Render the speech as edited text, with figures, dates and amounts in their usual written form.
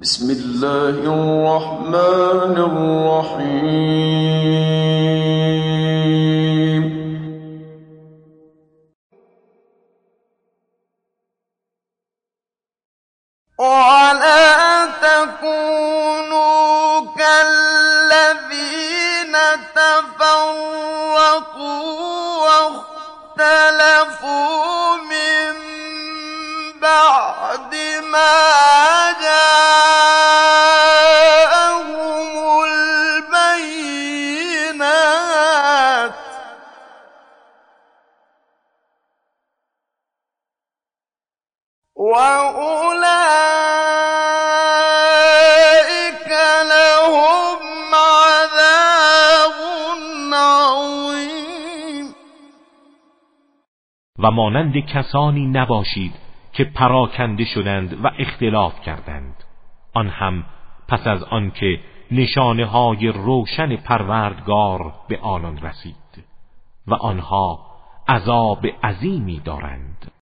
بسم الله الرحمن الرحیم. ولا تكونوا كالذين تفرقوا واختلفوا من بعد ما جاءهم البينات وأولئك لهم عذاب عظیم. و مانند کسانی نباشید که پراکنده شدند و اختلاف کردند، آن هم پس از آنکه نشانه‌های روشن پروردگار به آنان رسید و آنها عذاب عظیمی دارند.